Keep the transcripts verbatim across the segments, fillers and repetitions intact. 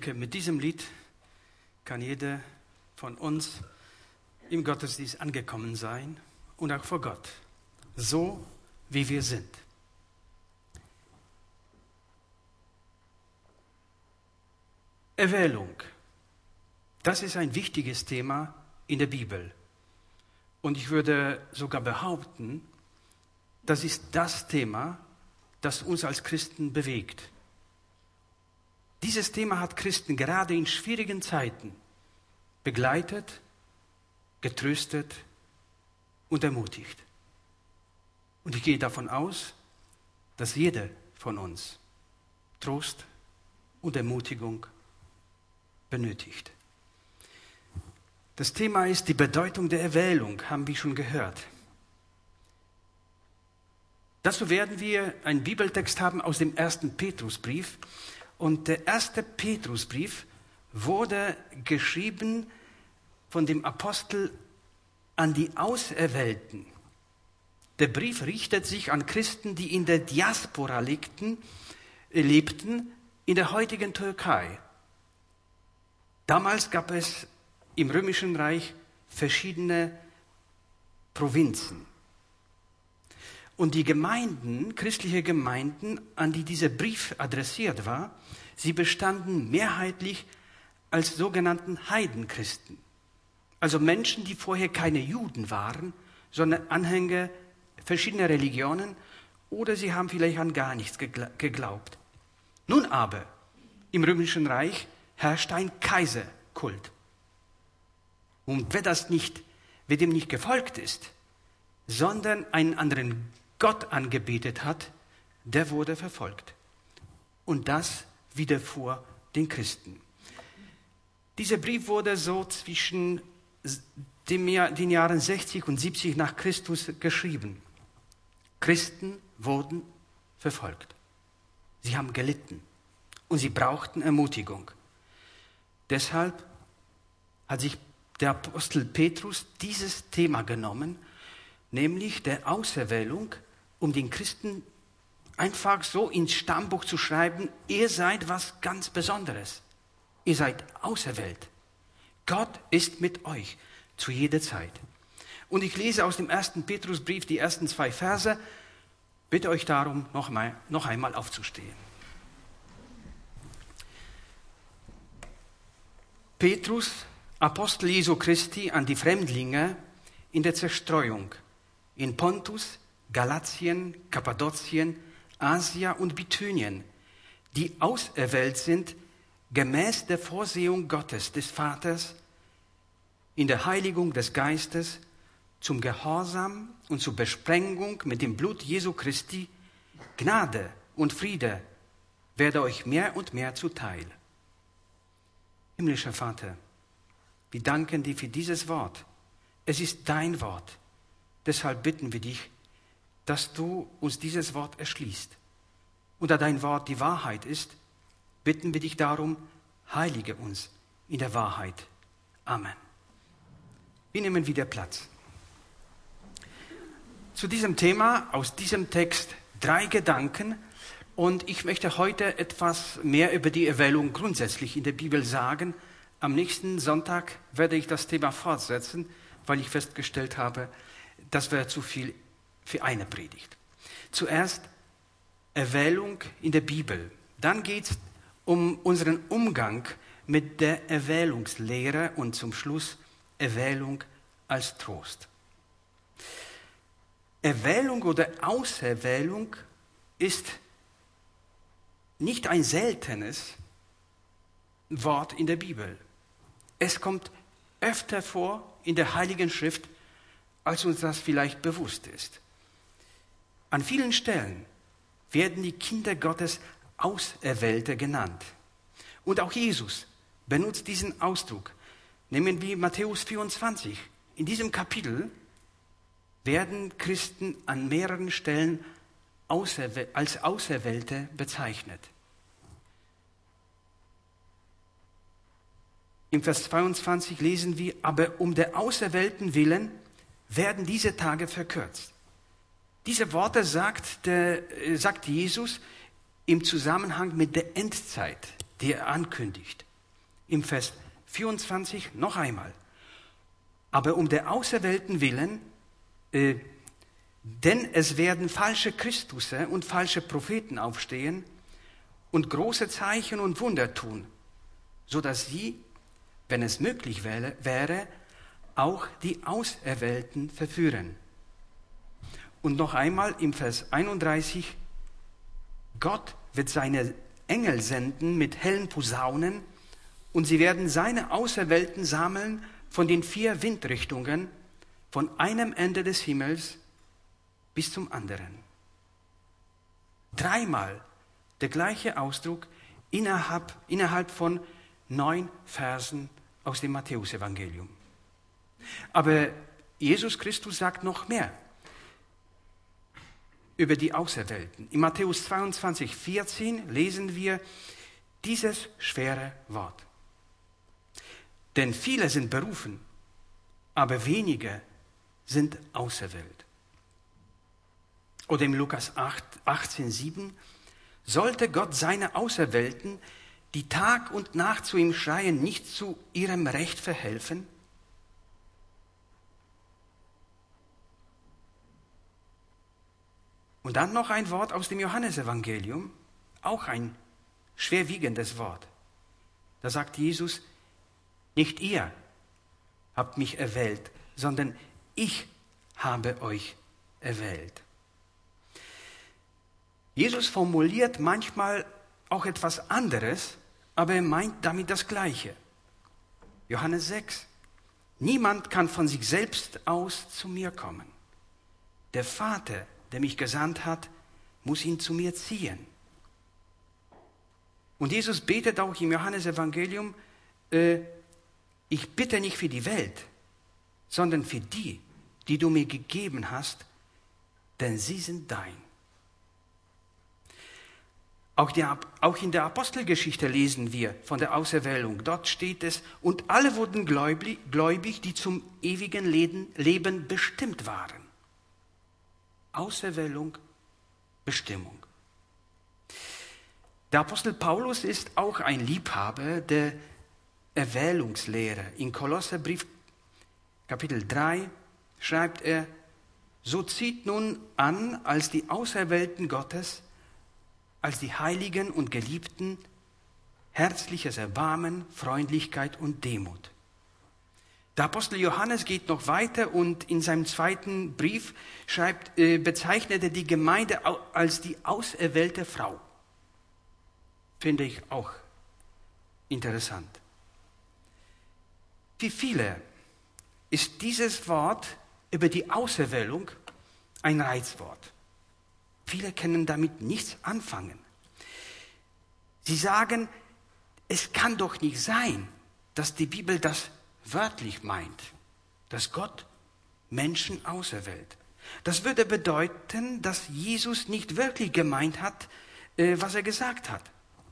denke, mit diesem Lied kann jeder von uns im Gottesdienst angekommen sein und auch vor Gott, so wie wir sind. Erwählung, das ist ein wichtiges Thema in der Bibel. Und ich würde sogar behaupten, das ist das Thema, das uns als Christen bewegt. Dieses Thema hat Christen gerade in schwierigen Zeiten begleitet, getröstet und ermutigt. Und ich gehe davon aus, dass jeder von uns Trost und Ermutigung benötigt. Das Thema ist die Bedeutung der Erwählung, haben wir schon gehört. Dazu werden wir einen Bibeltext haben aus dem ersten Petrusbrief. Und der erste Petrusbrief wurde geschrieben von dem Apostel an die Auserwählten. Der Brief richtet sich an Christen, die in der Diaspora lebten, lebten in der heutigen Türkei. Damals gab es im Römischen Reich verschiedene Provinzen. Und die Gemeinden, christliche Gemeinden, an die dieser Brief adressiert war, sie bestanden mehrheitlich als sogenannten Heidenchristen. Also Menschen, die vorher keine Juden waren, sondern Anhänger verschiedener Religionen, oder sie haben vielleicht an gar nichts geglaubt. Nun aber, im Römischen Reich herrscht ein Kaiserkult. Und wer das nicht, wer dem nicht gefolgt ist, sondern einen anderen Gott angebetet hat, der wurde verfolgt. Und das widerfuhr den Christen. Dieser Brief wurde so zwischen dem Jahr, den Jahren sechzig und siebzig nach Christus geschrieben. Christen wurden verfolgt. Sie haben gelitten und sie brauchten Ermutigung. Deshalb hat sich der Apostel Petrus dieses Thema genommen, nämlich der Auserwählung, um den Christen einfach so ins Stammbuch zu schreiben, ihr seid was ganz Besonderes. Ihr seid auserwählt. Gott ist mit euch zu jeder Zeit. Und ich lese aus dem ersten Petrusbrief die ersten zwei Verse, bitte euch darum, noch, mal, noch einmal aufzustehen. Petrus, Apostel Jesu Christi, an die Fremdlinge in der Zerstreuung, in Pontus, Galatien, Kappadokien, Asia und Bithynien, die auserwählt sind, gemäß der Vorsehung Gottes, des Vaters, in der Heiligung des Geistes, zum Gehorsam und zur Besprengung mit dem Blut Jesu Christi, Gnade und Friede werde euch mehr und mehr zuteil. Himmlischer Vater, wir danken dir für dieses Wort. Es ist dein Wort. Deshalb bitten wir dich, dass du uns dieses Wort erschließt. Und da dein Wort die Wahrheit ist, bitten wir dich darum, heilige uns in der Wahrheit. Amen. Wir nehmen wieder Platz. Zu diesem Thema, aus diesem Text, drei Gedanken. Und ich möchte heute etwas mehr über die Erwählung grundsätzlich in der Bibel sagen. Am nächsten Sonntag werde ich das Thema fortsetzen, weil ich festgestellt habe, das wäre zu viel für eine Predigt. Zuerst Erwählung in der Bibel. Dann geht es um unseren Umgang mit der Erwählungslehre und zum Schluss Erwählung als Trost. Erwählung oder Auserwählung ist nicht ein seltenes Wort in der Bibel. Es kommt öfter vor in der Heiligen Schrift, als uns das vielleicht bewusst ist. An vielen Stellen werden die Kinder Gottes Auserwählte genannt. Und auch Jesus benutzt diesen Ausdruck. Nehmen wir Matthäus vierundzwanzig. In diesem Kapitel werden Christen an mehreren Stellen als Auserwählte bezeichnet. Im Vers zweiundzwanzig lesen wir, aber um der Auserwählten willen werden diese Tage verkürzt. Diese Worte sagt, der, sagt Jesus im Zusammenhang mit der Endzeit, die er ankündigt. Im Vers vierundzwanzig noch einmal. Aber um der Auserwählten willen, äh, denn es werden falsche Christusse und falsche Propheten aufstehen und große Zeichen und Wunder tun, so dass sie, wenn es möglich wäre, wäre, auch die Auserwählten verführen. Und noch einmal im Vers einunddreißig, Gott wird seine Engel senden mit hellen Posaunen und sie werden seine Auserwählten sammeln von den vier Windrichtungen, von einem Ende des Himmels bis zum anderen. Dreimal der gleiche Ausdruck innerhalb, innerhalb von neun Versen aus dem Matthäusevangelium. Aber Jesus Christus sagt noch mehr über die Auserwählten. In Matthäus zweiundzwanzig, vierzehn lesen wir dieses schwere Wort. Denn viele sind berufen, aber wenige sind auserwählt. Oder im Lukas achtzehn, sieben, sollte Gott seine Auserwählten, die Tag und Nacht zu ihm schreien, nicht zu ihrem Recht verhelfen? Und dann noch ein Wort aus dem Johannesevangelium, auch ein schwerwiegendes Wort. Da sagt Jesus, nicht ihr habt mich erwählt, sondern ich habe euch erwählt. Jesus formuliert manchmal auch etwas anderes, aber er meint damit das Gleiche. Johannes sechs. Niemand kann von sich selbst aus zu mir kommen. Der Vater, der mich gesandt hat, muss ihn zu mir ziehen. Und Jesus betet auch im Johannesevangelium, äh, ich bitte nicht für die Welt, sondern für die, die du mir gegeben hast, denn sie sind dein. Auch, die, auch in der Apostelgeschichte lesen wir von der Auserwählung. Dort steht es, und alle wurden gläubig, gläubig die zum ewigen Leben, Leben bestimmt waren. Auserwählung, Bestimmung. Der Apostel Paulus ist auch ein Liebhaber der Erwählungslehre. In Kolosserbrief Kapitel drei schreibt er, so zieht nun an als die Auserwählten Gottes, als die Heiligen und Geliebten, herzliches Erbarmen, Freundlichkeit und Demut. Der Apostel Johannes geht noch weiter und in seinem zweiten Brief schreibt, äh, bezeichnet er die Gemeinde als die auserwählte Frau. Finde ich auch interessant. Für viele ist dieses Wort über die Auserwählung ein Reizwort. Viele können damit nichts anfangen. Sie sagen, es kann doch nicht sein, dass die Bibel das wörtlich meint, dass Gott Menschen auserwählt. Das würde bedeuten, dass Jesus nicht wirklich gemeint hat, was er gesagt hat.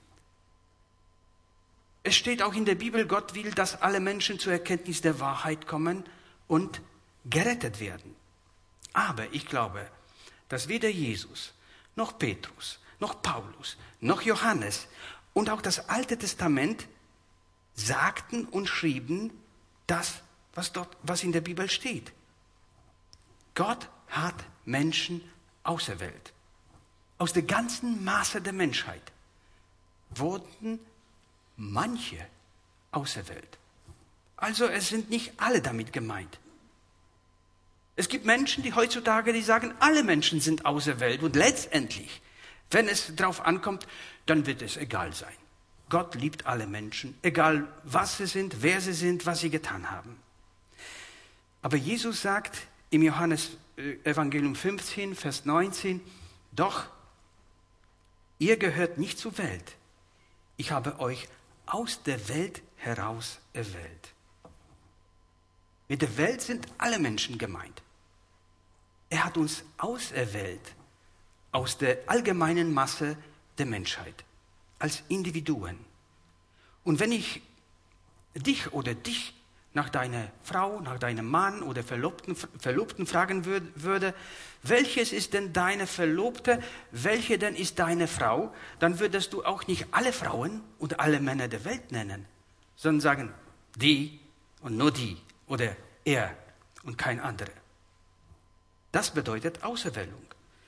Es steht auch in der Bibel, Gott will, dass alle Menschen zur Erkenntnis der Wahrheit kommen und gerettet werden. Aber ich glaube, dass weder Jesus, noch Petrus, noch Paulus, noch Johannes und auch das Alte Testament sagten und schrieben das, was dort, was in der Bibel steht. Gott hat Menschen auserwählt. Aus der ganzen Masse der Menschheit wurden manche auserwählt. Also es sind nicht alle damit gemeint. Es gibt Menschen, die heutzutage, die sagen, alle Menschen sind auserwählt und letztendlich, wenn es darauf ankommt, dann wird es egal sein. Gott liebt alle Menschen, egal was sie sind, wer sie sind, was sie getan haben. Aber Jesus sagt im Johannes Evangelium fünfzehn, Vers neunzehn, doch ihr gehört nicht zur Welt. Ich habe euch aus der Welt heraus erwählt. Mit der Welt sind alle Menschen gemeint. Er hat uns auserwählt aus der allgemeinen Masse der Menschheit, als Individuen. Und wenn ich dich oder dich nach deiner Frau, nach deinem Mann oder Verlobten, Verlobten fragen würde, welches ist denn deine Verlobte, welche denn ist deine Frau, dann würdest du auch nicht alle Frauen und alle Männer der Welt nennen, sondern sagen die und nur die oder er und kein anderer. Das bedeutet Auserwählung.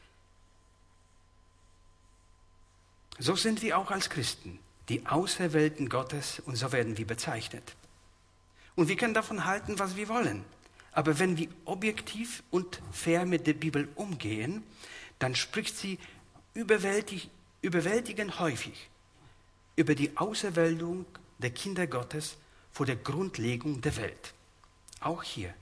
So sind wir auch als Christen, die Auserwählten Gottes, und so werden wir bezeichnet. Und wir können davon halten, was wir wollen. Aber wenn wir objektiv und fair mit der Bibel umgehen, dann spricht sie überwältig, überwältigend häufig über die Auserwählung der Kinder Gottes vor der Grundlegung der Welt. Auch hier.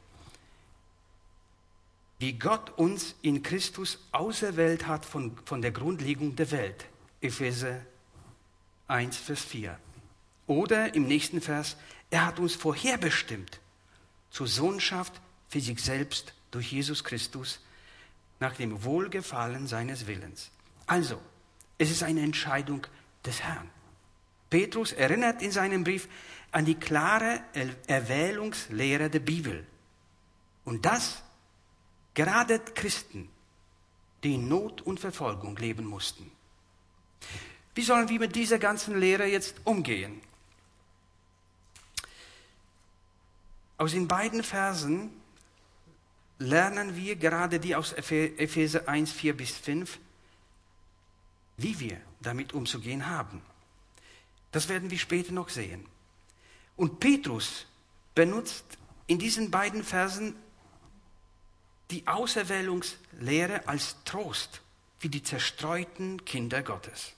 Wie Gott uns in Christus auserwählt hat von, von der Grundlegung der Welt. Epheser eins, Vers vier. Oder im nächsten Vers, er hat uns vorherbestimmt zur Sohnschaft für sich selbst durch Jesus Christus nach dem Wohlgefallen seines Willens. Also, es ist eine Entscheidung des Herrn. Petrus erinnert in seinem Brief an die klare Erwählungslehre der Bibel. Und das gerade Christen, die in Not und Verfolgung leben mussten. Wie sollen wir mit dieser ganzen Lehre jetzt umgehen? Aus den beiden Versen lernen wir, gerade die aus Epheser eins, vier bis fünf, wie wir damit umzugehen haben. Das werden wir später noch sehen. Und Petrus benutzt in diesen beiden Versen die Auserwählungslehre als Trost für die zerstreuten Kinder Gottes.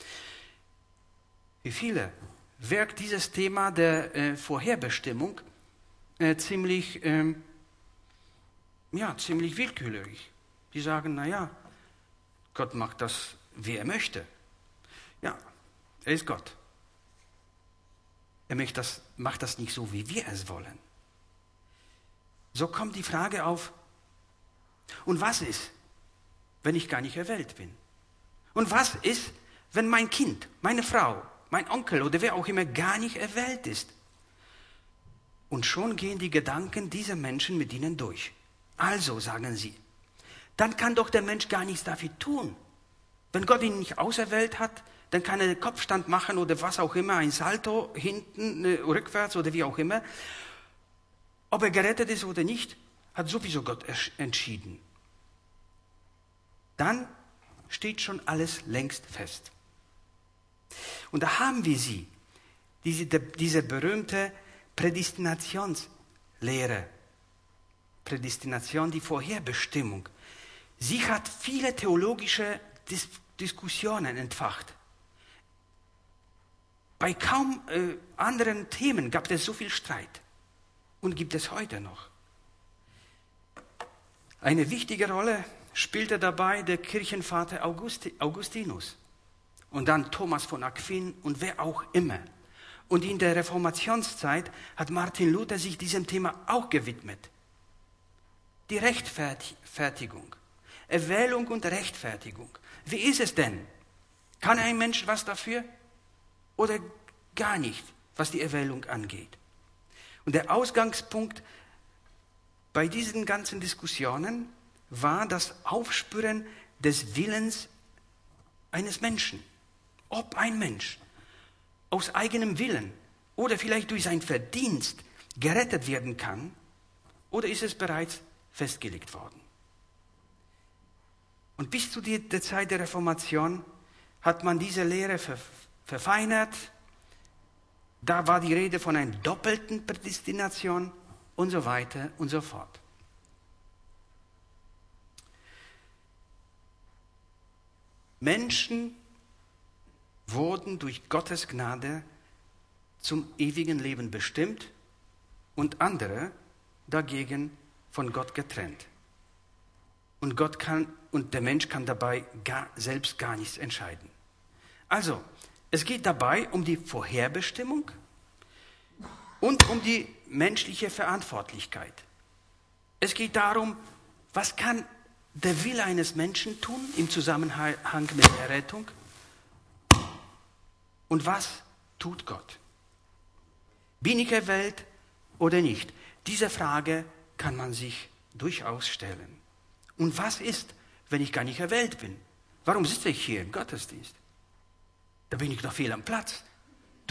Für viele wirkt dieses Thema der äh, Vorherbestimmung äh, ziemlich, ähm, ja, ziemlich willkürlich. Die sagen, naja, Gott macht das, wie er möchte. Ja, er ist Gott. Er macht das, macht das nicht so, wie wir es wollen. So kommt die Frage auf, und was ist, wenn ich gar nicht erwählt bin? Und was ist, wenn mein Kind, meine Frau, mein Onkel oder wer auch immer gar nicht erwählt ist? Und schon gehen die Gedanken dieser Menschen mit ihnen durch. Also, sagen sie, dann kann doch der Mensch gar nichts dafür tun. Wenn Gott ihn nicht auserwählt hat, dann kann er einen Kopfstand machen oder was auch immer, ein Salto hinten, rückwärts oder wie auch immer. Ob er gerettet ist oder nicht, hat sowieso Gott entschieden. Dann steht schon alles längst fest. Und da haben wir sie, diese, diese berühmte Prädestinationslehre. Prädestination, die Vorherbestimmung. Sie hat viele theologische Dis- Diskussionen entfacht. Bei kaum äh, anderen Themen gab es so viel Streit. Und gibt es heute noch. Eine wichtige Rolle spielte dabei der Kirchenvater Augusti, Augustinus. Und dann Thomas von Aquin und wer auch immer. Und in der Reformationszeit hat Martin Luther sich diesem Thema auch gewidmet. Die Rechtfertigung. Erwählung und Rechtfertigung. Wie ist es denn? Kann ein Mensch was dafür? Oder gar nicht, was die Erwählung angeht? Und der Ausgangspunkt bei diesen ganzen Diskussionen war das Aufspüren des Willens eines Menschen. Ob ein Mensch aus eigenem Willen oder vielleicht durch sein Verdienst gerettet werden kann, oder ist es bereits festgelegt worden. Und bis zu der Zeit der Reformation hat man diese Lehre verfeinert. Da war die Rede von einer doppelten Prädestination und so weiter und so fort. Menschen wurden durch Gottes Gnade zum ewigen Leben bestimmt und andere dagegen von Gott getrennt. Und Gott kann und der Mensch kann dabei gar, selbst gar nichts entscheiden. Also, es geht dabei um die Vorherbestimmung und um die menschliche Verantwortlichkeit. Es geht darum, was kann der Wille eines Menschen tun im Zusammenhang mit der Rettung und was tut Gott? Bin ich erwählt oder nicht? Diese Frage kann man sich durchaus stellen. Und was ist, wenn ich gar nicht erwählt bin? Warum sitze ich hier im Gottesdienst? Da bin ich doch fehl am Platz.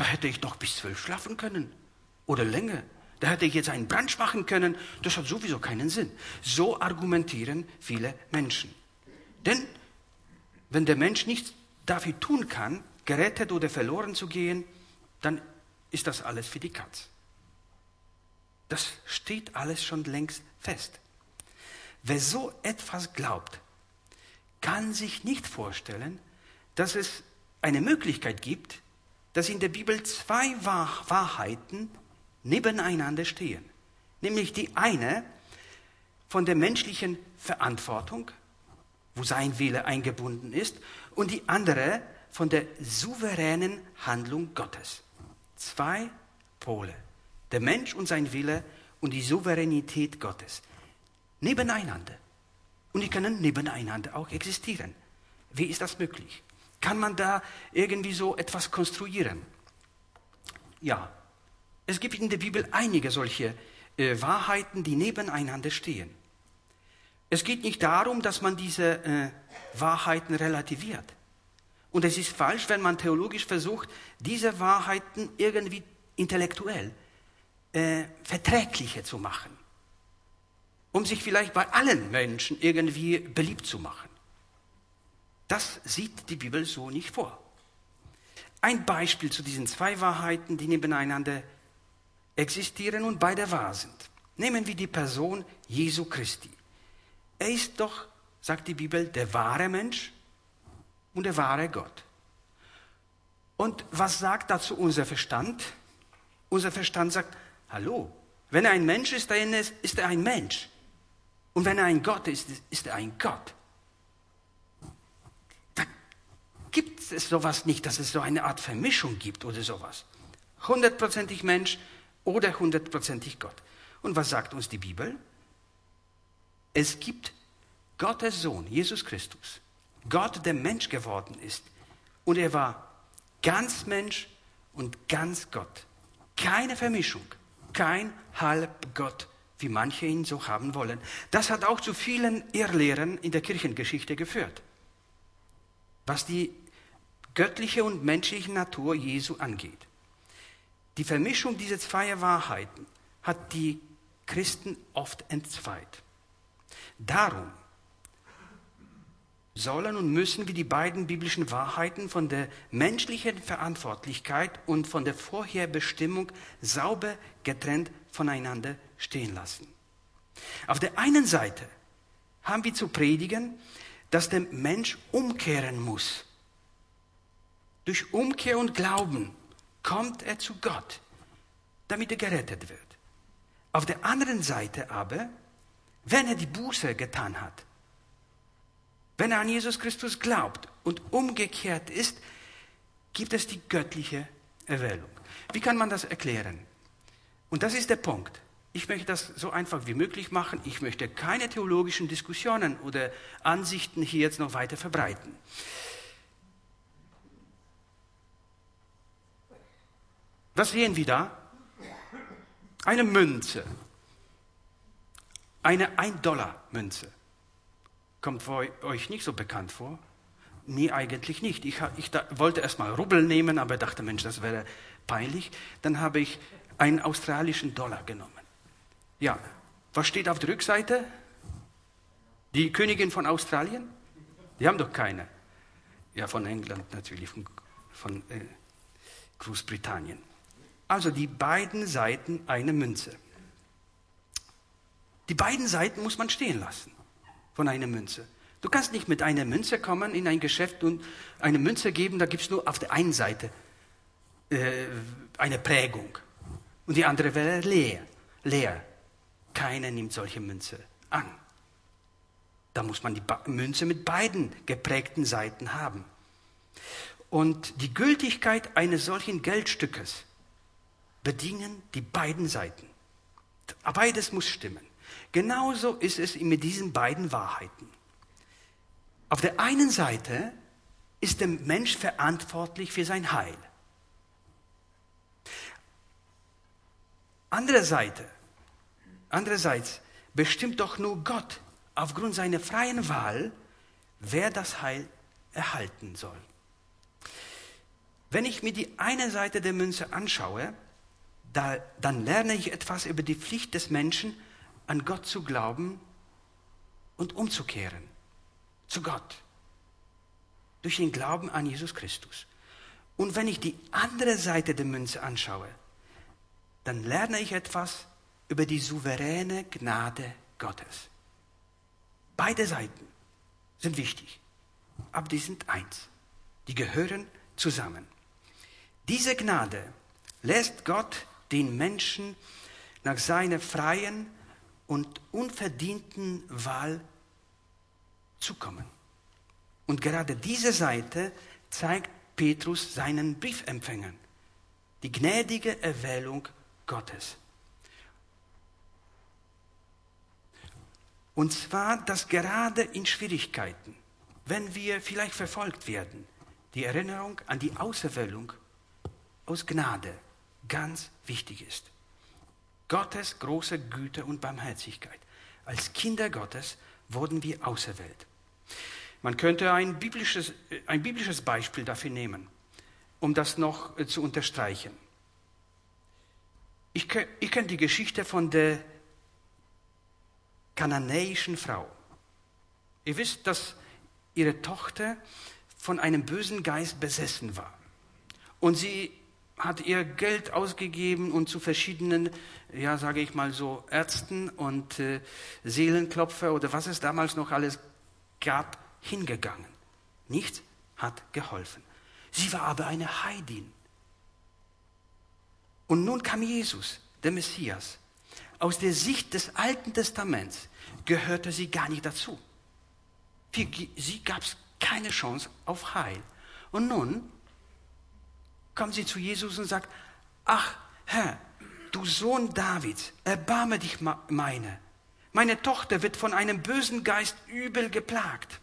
da hätte ich doch bis zwölf schlafen können oder länger. Da hätte ich jetzt einen Brunch machen können. Das hat sowieso keinen Sinn. So argumentieren viele Menschen. Denn wenn der Mensch nichts dafür tun kann, gerettet oder verloren zu gehen, dann ist das alles für die Katz. Das steht alles schon längst fest. Wer so etwas glaubt, kann sich nicht vorstellen, dass es eine Möglichkeit gibt, dass in der Bibel zwei Wahrheiten nebeneinander stehen. Nämlich die eine von der menschlichen Verantwortung, wo sein Wille eingebunden ist, und die andere von der souveränen Handlung Gottes. Zwei Pole. Der Mensch und sein Wille und die Souveränität Gottes. Nebeneinander. Und die können nebeneinander auch existieren. Wie ist das möglich? Kann man da irgendwie so etwas konstruieren? Ja, es gibt in der Bibel einige solche äh, Wahrheiten, die nebeneinander stehen. Es geht nicht darum, dass man diese äh, Wahrheiten relativiert. Und es ist falsch, wenn man theologisch versucht, diese Wahrheiten irgendwie intellektuell äh, verträglicher zu machen, um sich vielleicht bei allen Menschen irgendwie beliebt zu machen. Das sieht die Bibel so nicht vor. Ein Beispiel zu diesen zwei Wahrheiten, die nebeneinander existieren und beide wahr sind. Nehmen wir die Person Jesu Christi. Er ist doch, sagt die Bibel, der wahre Mensch und der wahre Gott. Und was sagt dazu unser Verstand? Unser Verstand sagt, hallo, wenn er ein Mensch ist, dann ist er ein Mensch. Und wenn er ein Gott ist, ist er ein Gott. Da gibt es sowas nicht, dass es so eine Art Vermischung gibt oder sowas. Hundertprozentig Mensch oder hundertprozentig Gott. Und was sagt uns die Bibel? Es gibt Gottes Sohn, Jesus Christus. Gott, der Mensch geworden ist. Und er war ganz Mensch und ganz Gott. Keine Vermischung, kein Halbgott, wie manche ihn so haben wollen. Das hat auch zu vielen Irrlehren in der Kirchengeschichte geführt, was die göttliche und menschliche Natur Jesu angeht. Die Vermischung dieser zwei Wahrheiten hat die Christen oft entzweit. Darum sollen und müssen wir die beiden biblischen Wahrheiten von der menschlichen Verantwortlichkeit und von der Vorherbestimmung sauber getrennt voneinander stehen lassen. Auf der einen Seite haben wir zu predigen, dass der Mensch umkehren muss. Durch Umkehr und Glauben kommt er zu Gott, damit er gerettet wird. Auf der anderen Seite aber, wenn er die Buße getan hat, wenn er an Jesus Christus glaubt und umgekehrt ist, gibt es die göttliche Erwählung. Wie kann man das erklären? Und das ist der Punkt. Ich möchte das so einfach wie möglich machen. Ich möchte keine theologischen Diskussionen oder Ansichten hier jetzt noch weiter verbreiten. Was sehen wir da? Eine Münze. Eine ein-Dollar-Münze. Kommt euch nicht so bekannt vor? Nee, eigentlich nicht. Ich, ich da, wollte erst mal Rubel nehmen, aber dachte, Mensch, das wäre peinlich. Dann habe ich einen australischen Dollar genommen. Ja, was steht auf der Rückseite? Die Königin von Australien? Die haben doch keine. Ja, von England natürlich, von, von äh, Großbritannien. Also die beiden Seiten einer Münze. Die beiden Seiten muss man stehen lassen von einer Münze. Du kannst nicht mit einer Münze kommen in ein Geschäft und eine Münze geben, da gibt es nur auf der einen Seite äh, eine Prägung und die andere wäre leer. leer. Keiner nimmt solche Münze an. Da muss man die ba- Münze mit beiden geprägten Seiten haben. Und die Gültigkeit eines solchen Geldstückes bedingen die beiden Seiten. Beides muss stimmen. Genauso ist es mit diesen beiden Wahrheiten. Auf der einen Seite ist der Mensch verantwortlich für sein Heil. Andererseits, andererseits bestimmt doch nur Gott aufgrund seiner freien Wahl, wer das Heil erhalten soll. Wenn ich mir die eine Seite der Münze anschaue, da, dann lerne ich etwas über die Pflicht des Menschen, an Gott zu glauben und umzukehren. Zu Gott. Durch den Glauben an Jesus Christus. Und wenn ich die andere Seite der Münze anschaue, dann lerne ich etwas über die souveräne Gnade Gottes. Beide Seiten sind wichtig, aber die sind eins. Die gehören zusammen. Diese Gnade lässt Gott den Menschen nach seiner freien und unverdienten Wahl zukommen. Und gerade diese Seite zeigt Petrus seinen Briefempfängern. Die gnädige Erwählung Gottes. Und zwar, dass gerade in Schwierigkeiten, wenn wir vielleicht verfolgt werden, die Erinnerung an die Auserwählung aus Gnade ganz wichtig ist. Gottes große Güte und Barmherzigkeit. Als Kinder Gottes wurden wir auserwählt. Man könnte ein biblisches, ein biblisches Beispiel dafür nehmen, um das noch zu unterstreichen. Ich, ich kenne die Geschichte von der kananäischen Frau. Ihr wisst, dass ihre Tochter von einem bösen Geist besessen war. Und sie hat ihr Geld ausgegeben und zu verschiedenen, ja, sage ich mal so, Ärzten und äh, Seelenklopfer oder was es damals noch alles gab, hingegangen. Nichts hat geholfen. Sie war aber eine Heidin. Und nun kam Jesus, der Messias. Aus der Sicht des Alten Testaments gehörte sie gar nicht dazu. Für sie gab es keine Chance auf Heil. Und nun kommt sie zu Jesus und sagt, ach Herr, du Sohn Davids, erbarme dich meine. Meine Tochter wird von einem bösen Geist übel geplagt.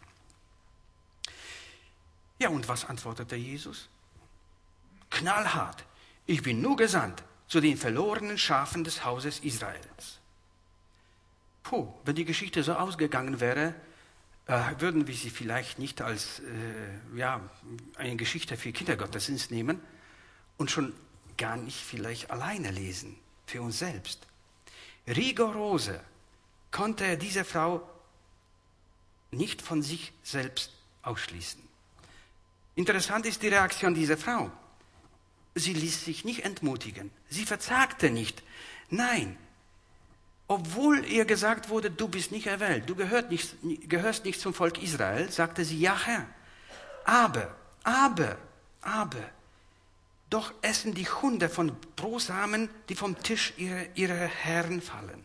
Ja, und was antwortete Jesus? Knallhart, ich bin nur gesandt zu den verlorenen Schafen des Hauses Israels. Puh, wenn die Geschichte so ausgegangen wäre, äh, würden wir sie vielleicht nicht als äh, ja, eine Geschichte für Kindergottesdienst nehmen und schon gar nicht vielleicht alleine lesen, für uns selbst. Rigorose konnte er diese Frau nicht von sich selbst ausschließen. Interessant ist die Reaktion dieser Frau. Sie ließ sich nicht entmutigen. Sie verzagte nicht. Nein, obwohl ihr gesagt wurde, du bist nicht erwählt, du gehörst nicht, gehörst nicht zum Volk Israel, sagte sie, ja Herr, aber, aber, aber, doch essen die Hunde von Brosamen, die vom Tisch ihrer, ihrer Herren fallen.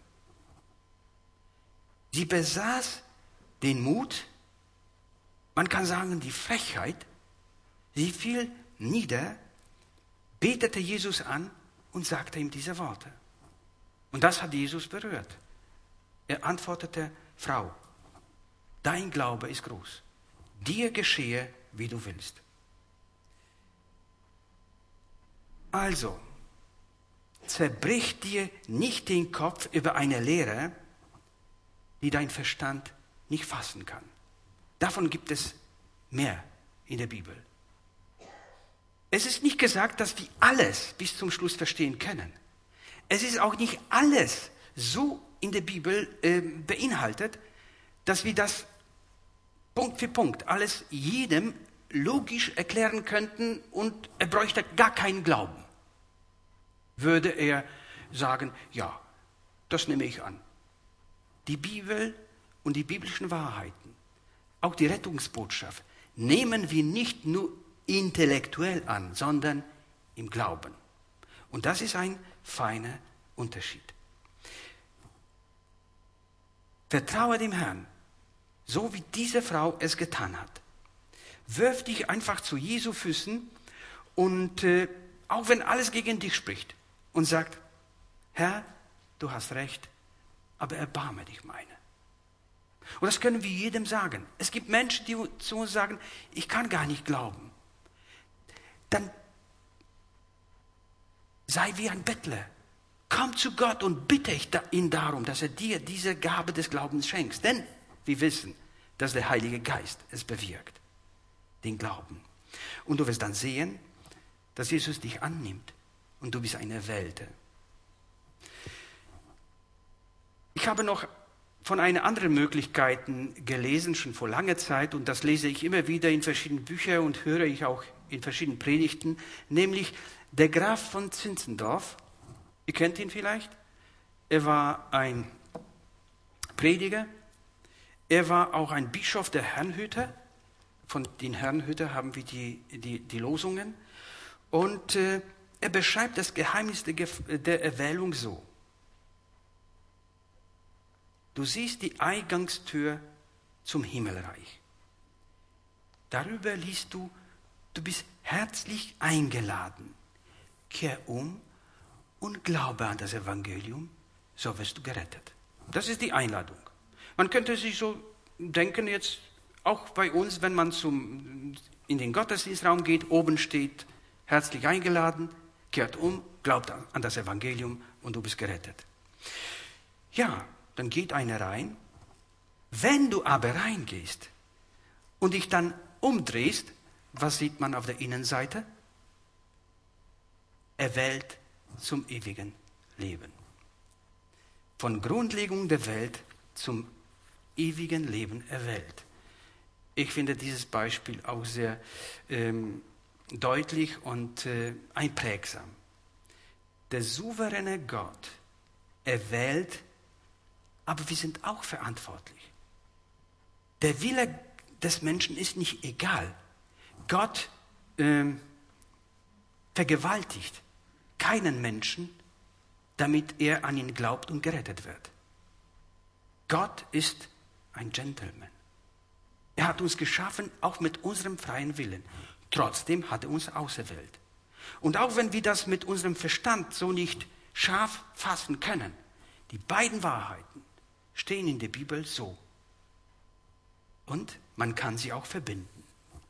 Sie besaß den Mut, man kann sagen die Frechheit, sie fiel nieder, betete Jesus an und sagte ihm diese Worte. Und das hat Jesus berührt. Er antwortete, Frau, dein Glaube ist groß. Dir geschehe, wie du willst. Also, zerbrich dir nicht den Kopf über eine Lehre, die dein Verstand nicht fassen kann. Davon gibt es mehr in der Bibel. Es ist nicht gesagt, dass wir alles bis zum Schluss verstehen können. Es ist auch nicht alles so in der Bibel äh, beinhaltet, dass wir das Punkt für Punkt alles jedem logisch erklären könnten und er bräuchte gar keinen Glauben. Würde er sagen, ja, das nehme ich an. Die Bibel und die biblischen Wahrheiten, auch die Rettungsbotschaft, nehmen wir nicht nur intellektuell an, sondern im Glauben. Und das ist ein feiner Unterschied. Vertraue dem Herrn, so wie diese Frau es getan hat. Wirf dich einfach zu Jesu Füßen und äh, auch wenn alles gegen dich spricht und sagt, Herr, du hast recht, aber erbarme dich meine. Und das können wir jedem sagen. Es gibt Menschen, die zu uns sagen, ich kann gar nicht glauben. Dann sei wie ein Bettler. Komm zu Gott und bitte ihn darum, dass er dir diese Gabe des Glaubens schenkt. Denn wir wissen, dass der Heilige Geist es bewirkt. Den Glauben. Und du wirst dann sehen, dass Jesus dich annimmt und du bist ein Erwählter. Ich habe noch von einer anderen Möglichkeit gelesen, schon vor langer Zeit, und das lese ich immer wieder in verschiedenen Büchern und höre ich auch in verschiedenen Predigten, nämlich der Graf von Zinzendorf. Ihr kennt ihn vielleicht. Er war ein Prediger. Er war auch ein Bischof der Herrnhuter. Von den Herrnhuter haben wir die, die, die Losungen. Und äh, er beschreibt das Geheimnis der, der Erwählung so. Du siehst die Eingangstür zum Himmelreich. Darüber liest du, du bist herzlich eingeladen. Kehr um und glaube an das Evangelium, so wirst du gerettet. Das ist die Einladung. Man könnte sich so denken jetzt, auch bei uns, wenn man zum, in den Gottesdienstraum geht, oben steht, herzlich eingeladen, kehrt um, glaubt an das Evangelium und du bist gerettet. Ja, dann geht einer rein. Wenn du aber reingehst und dich dann umdrehst, was sieht man auf der Innenseite? Erwählt zum ewigen Leben. Von Grundlegung der Welt zum ewigen Leben erwählt. Ich finde dieses Beispiel auch sehr ähm, deutlich und äh, einprägsam. Der souveräne Gott erwählt, aber wir sind auch verantwortlich. Der Wille des Menschen ist nicht egal. Gott ähm, vergewaltigt keinen Menschen, damit er an ihn glaubt und gerettet wird. Gott ist ein Gentleman. Er hat uns geschaffen, auch mit unserem freien Willen. Trotzdem hat er uns auserwählt. Und auch wenn wir das mit unserem Verstand so nicht scharf fassen können, die beiden Wahrheiten stehen in der Bibel so. Und man kann sie auch verbinden.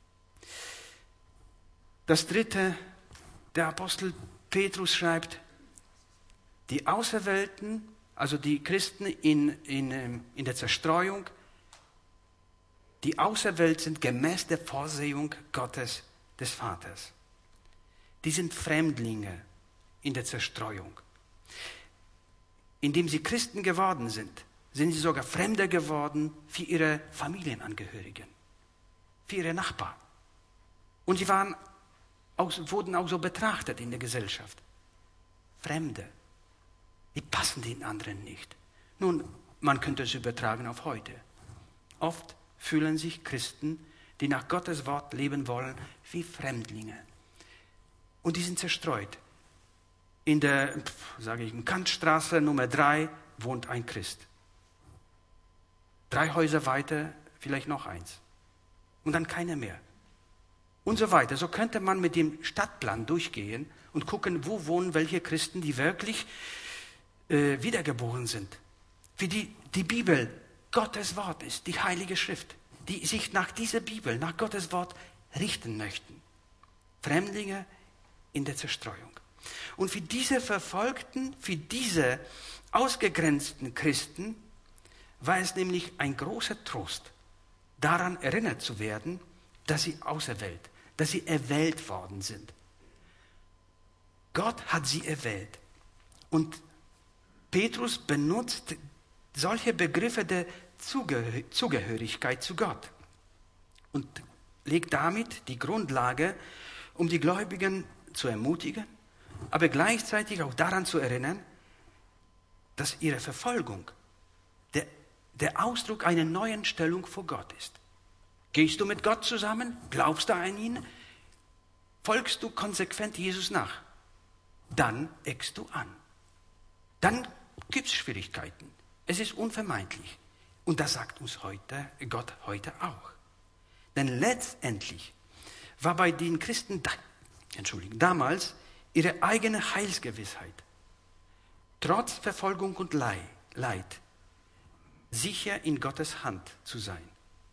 Das dritte, der Apostel Petrus schreibt, die Auserwählten, also die Christen in, in, in der Zerstreuung, die auserwählt sind gemäß der Vorsehung Gottes des Vaters. Die sind Fremdlinge in der Zerstreuung. Indem sie Christen geworden sind, sind sie sogar Fremde geworden für ihre Familienangehörigen, für ihre Nachbarn. Und sie waren auch, wurden auch so betrachtet in der Gesellschaft. Fremde, die passen den anderen nicht. Nun, man könnte es übertragen auf heute. Oft fühlen sich Christen, die nach Gottes Wort leben wollen, wie Fremdlinge. Und die sind zerstreut. In der, sage ich, Kantstraße Nummer drei wohnt ein Christ. Drei Häuser weiter vielleicht noch eins. Und dann keiner mehr. Und so weiter. So könnte man mit dem Stadtplan durchgehen und gucken, wo wohnen welche Christen, die wirklich äh, wiedergeboren sind. Für die die Bibel Gottes Wort ist, die Heilige Schrift, die sich nach dieser Bibel, nach Gottes Wort richten möchten. Fremdlinge in der Zerstreuung. Und für diese Verfolgten, für diese ausgegrenzten Christen war es nämlich ein großer Trost, daran erinnert zu werden, dass sie auserwählt, dass sie erwählt worden sind. Gott hat sie erwählt. Und Petrus benutzt solche Begriffe der Zugehör- Zugehörigkeit zu Gott und legt damit die Grundlage, um die Gläubigen zu ermutigen, aber gleichzeitig auch daran zu erinnern, dass ihre Verfolgung der, der Ausdruck einer neuen Stellung vor Gott ist. Gehst du mit Gott zusammen? Glaubst du an ihn? Folgst du konsequent Jesus nach? Dann eckst du an. Dann gibt es Schwierigkeiten. Es ist unvermeidlich. Und das sagt uns heute, Gott heute auch. Denn letztendlich war bei den Christen da, Entschuldigung, damals ihre eigene Heilsgewissheit, trotz Verfolgung und Leid, sicher in Gottes Hand zu sein.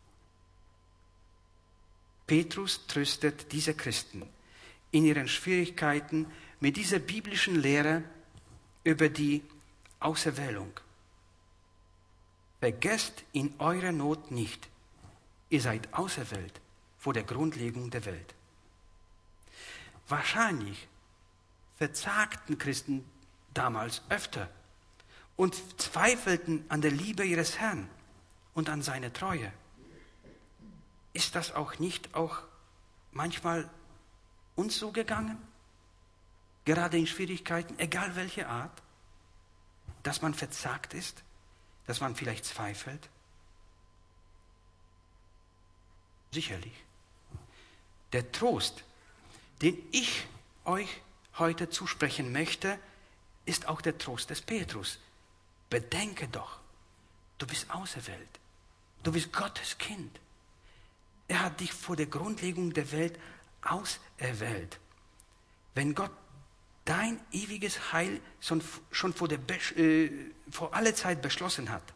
Petrus tröstet diese Christen in ihren Schwierigkeiten mit dieser biblischen Lehre über die Auserwählung. Vergesst in eurer Not nicht, ihr seid auserwählt vor der Grundlegung der Welt. wahrscheinlich verzagten Christen damals öfter und zweifelten an der Liebe ihres Herrn und an seine Treue. Ist das auch nicht auch manchmal uns so gegangen? Gerade in Schwierigkeiten, egal welche Art, dass man verzagt ist, dass man vielleicht zweifelt? Sicherlich. Der Trost, den ich euch heute zusprechen möchte, ist auch der Trost des Petrus. Bedenke doch, du bist auserwählt. Du bist Gottes Kind. Er hat dich vor der Grundlegung der Welt auserwählt. Wenn Gott dein ewiges Heil schon, schon vor, der, äh, vor aller Zeit beschlossen hat,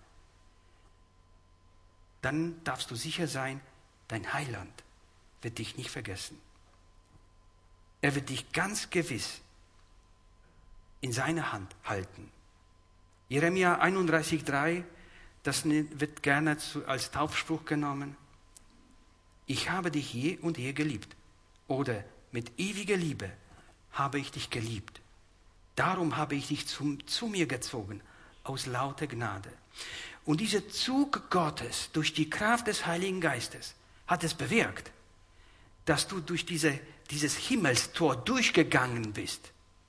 dann darfst du sicher sein, dein Heiland wird dich nicht vergessen. Er wird dich ganz gewiss in seine Hand halten. Jeremia einunddreißig drei, das wird gerne als Taufspruch genommen. Ich habe dich je und je geliebt. Oder mit ewiger Liebe habe ich dich geliebt. Darum habe ich dich zum, zu mir gezogen, aus lauter Gnade. Und dieser Zug Gottes durch die Kraft des Heiligen Geistes hat es bewirkt, dass du durch diese, dieses Himmelstor durchgegangen bist.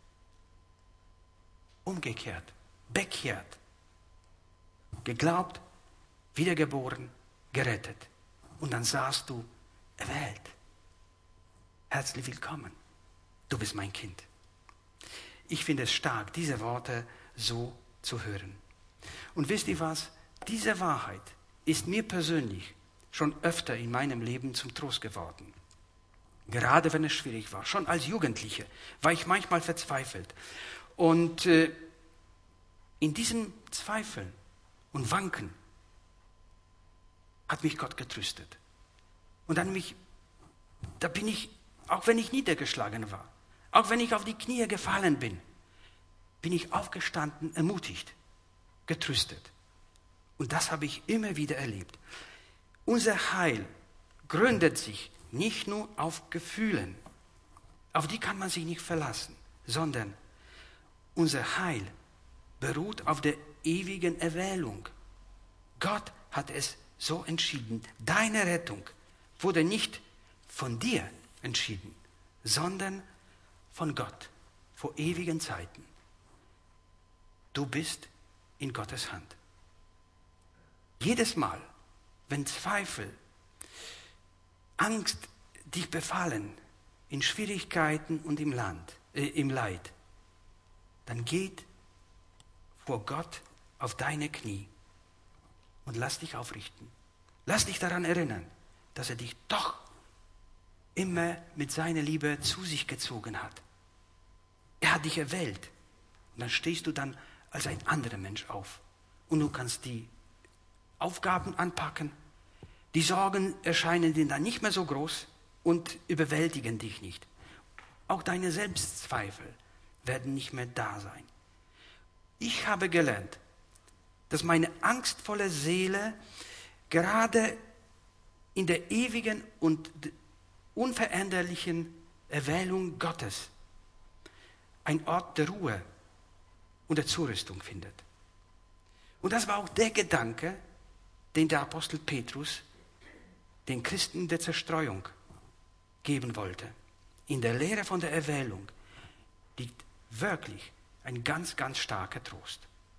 Umgekehrt, bekehrt, geglaubt, wiedergeboren, gerettet. Und dann sahst du, erwählt. Herzlich willkommen. Du bist mein Kind. Ich finde es stark, diese Worte so zu hören. Und wisst ihr was? Diese Wahrheit ist mir persönlich schon öfter in meinem Leben zum Trost geworden. Gerade wenn es schwierig war. Schon als Jugendliche war ich manchmal verzweifelt. Und äh, in diesem Zweifeln und Wanken hat mich Gott getröstet. Und dann mich, da bin ich, auch wenn ich niedergeschlagen war, auch wenn ich auf die Knie gefallen bin, bin ich aufgestanden, ermutigt, getröstet. Und das habe ich immer wieder erlebt. Unser Heil gründet sich nicht nur auf Gefühlen, auf die kann man sich nicht verlassen, sondern unser Heil beruht auf der ewigen Erwählung. Gott hat es so entschieden. Deine Rettung wurde nicht von dir entschieden, sondern von Gott vor ewigen Zeiten. Du bist in Gottes Hand. Jedes Mal, wenn Zweifel, Angst dich befallen, in Schwierigkeiten und im Land, äh, im Leid, dann geht vor Gott auf deine Knie und lass dich aufrichten. Lass dich daran erinnern, dass er dich doch immer mit seiner Liebe zu sich gezogen hat. Er hat dich erwählt. Und dann stehst du dann als ein anderer Mensch auf. Und du kannst die Aufgaben anpacken. Die Sorgen erscheinen dir dann nicht mehr so groß und überwältigen dich nicht. Auch deine Selbstzweifel werden nicht mehr da sein. Ich habe gelernt, dass meine angstvolle Seele gerade in der ewigen und unveränderlichen Erwählung Gottes ein Ort der Ruhe und der Zurüstung findet. Und das war auch der Gedanke, den der Apostel Petrus den Christen der Zerstreuung geben wollte. In der Lehre von der Erwählung liegt wirklich ein ganz, ganz starker Trost.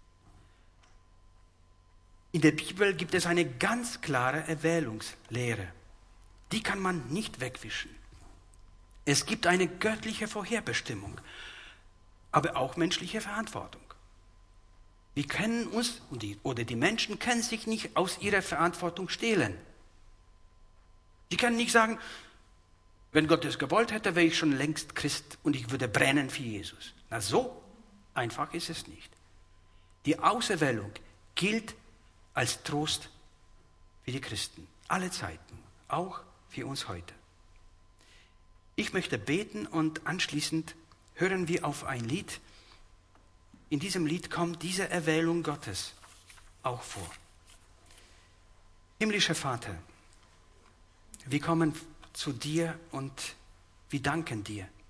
In der Bibel gibt es eine ganz klare Erwählungslehre. Die kann man nicht wegwischen. Es gibt eine göttliche Vorherbestimmung, aber auch menschliche Verantwortung. Wir können uns, oder die Menschen können sich nicht aus ihrer Verantwortung stehlen. Sie können nicht sagen, wenn Gott es gewollt hätte, wäre ich schon längst Christ und ich würde brennen für Jesus. Na, so einfach ist es nicht. Die Auserwählung gilt als Trost für die Christen, alle Zeiten, auch für uns heute. Ich möchte beten und anschließend hören wir auf ein Lied. In diesem Lied kommt diese Erwählung Gottes auch vor. Himmlischer Vater, wir kommen zu dir und wir danken dir,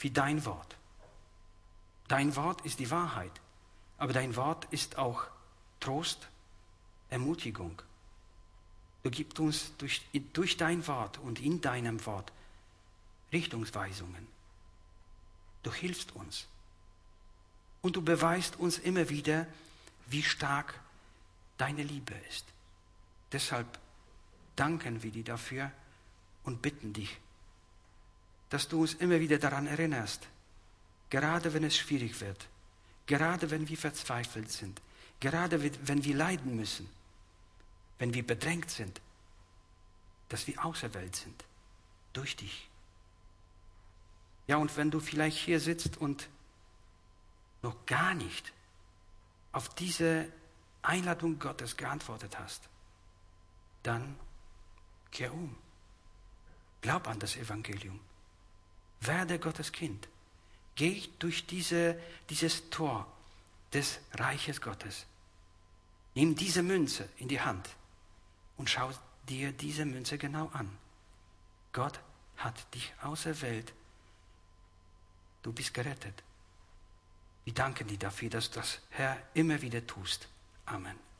wie dein Wort. Dein Wort ist die Wahrheit, aber dein Wort ist auch Trost, Ermutigung. Du gibst uns durch, durch dein Wort und in deinem Wort Richtungsweisungen. Du hilfst uns. Und du beweist uns immer wieder, wie stark deine Liebe ist. Deshalb danken wir dir dafür und bitten dich, dass du uns immer wieder daran erinnerst, gerade wenn es schwierig wird, gerade wenn wir verzweifelt sind, gerade wenn wir leiden müssen, wenn wir bedrängt sind, dass wir auserwählt sind durch dich. Ja, und wenn du vielleicht hier sitzt und noch gar nicht auf diese Einladung Gottes geantwortet hast, dann kehr um. Glaub an das Evangelium. Werde Gottes Kind. Geh durch diese, dieses Tor des Reiches Gottes. Nimm diese Münze in die Hand und schau dir diese Münze genau an. Gott hat dich auserwählt. Du bist gerettet. Wir danken dir dafür, dass du das, Herr, immer wieder tust. Amen.